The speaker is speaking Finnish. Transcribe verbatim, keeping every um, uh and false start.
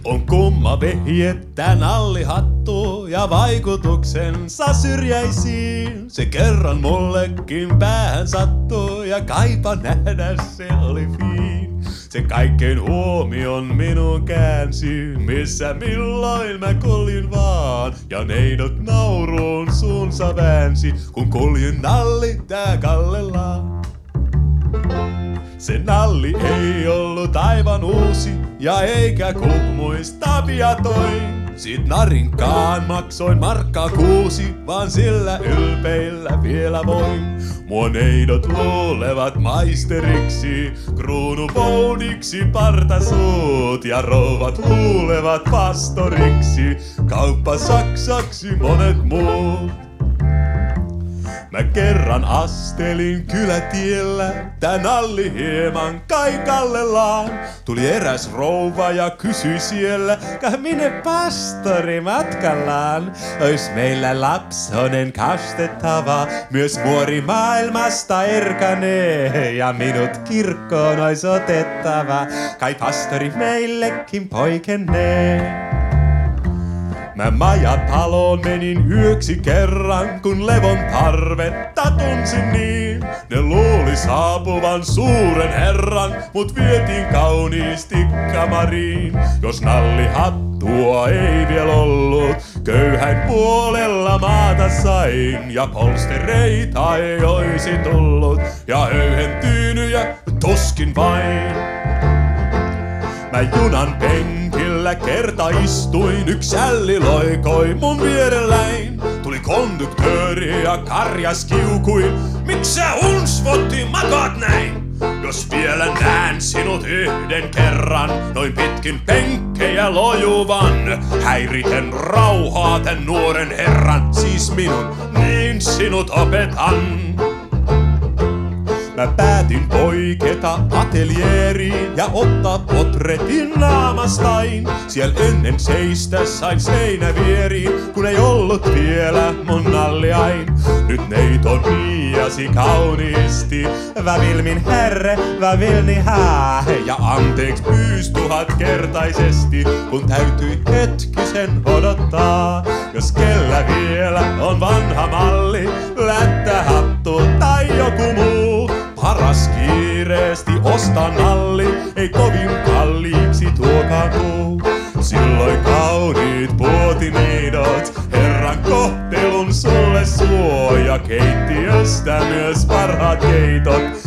On kumma vehje tää nallihattu ja vaikutuksensa syrjäisiin. Se kerran mullekin päähän sattuu ja kaipa nähdä se oli fiin. Se kaikkein huomion minun käänsi, missä milloin mä kuljin vaan. Ja neidot nauruun suunsa väänsi, kun kuljin nalli tää kallellaan. Se nalli ei ollut aivan uusi ja eikä kuumuista viatoin. Sit narinkaan maksoin markkaa kuusi, vaan sillä ylpeillä vielä voin. Mua neidot luulevat maisteriksi, kruunuvoudiksi partasuut. Ja rouvat luulevat pastoriksi, kauppa saksaksi monet muut. Mä kerran astelin kylätiellä, tää nalli hieman kai kallellaan. Tuli eräs rouva ja kysyi siellä, kah minne pastori matkallaan. Ois meillä lapsonen kastettava, myös muori maailmasta erkanee. Ja minut kirkkoon ois otettava, kai pastori meillekin poikenee. Mä majataloon menin yöksi kerran, kun levon tarvetta tunsin niin. Ne luuli saapuvan suuren herran, mut vietiin kauniisti kamariin. Jos nallihattua ei vielä ollut, köyhän puolella maata sain. Ja polstereita ei oisi tullut, ja höyhentyynyjä tuskin vain. Mä junan penkillä kerta istuin, yks älli loikoi mun vierelläin. Tuli konduktööri ja karjas kiukui, miks sä unsvotti makaat näin? Jos vielä näen sinut yhden kerran, noin pitkin penkkejä lojuvan, häiriten rauhaa tän nuoren herran, siis minun, niin sinut opetan. Mä päätin poiketa ateljeeriin ja ottaa potretin naamastain. Siel ennen seistä sain seinävieriin, kun ei ollut vielä mun nalliain. Nyt neito piiasi kauniisti, vävilmin herre, vävilni hää. Ja anteeksi pyys tuhatkertaisesti, kun täytyi hetkisen odottaa. Jos kellä vielä on vanha malli, lättähattu tai joku muu, paras kiireesti osta nalli, ei kovin kalliiksi tuokaan tuu. Silloin kauniit puotineidot, herran kohtelun sulle suo, ja keittiöstä myös parhaat keitot.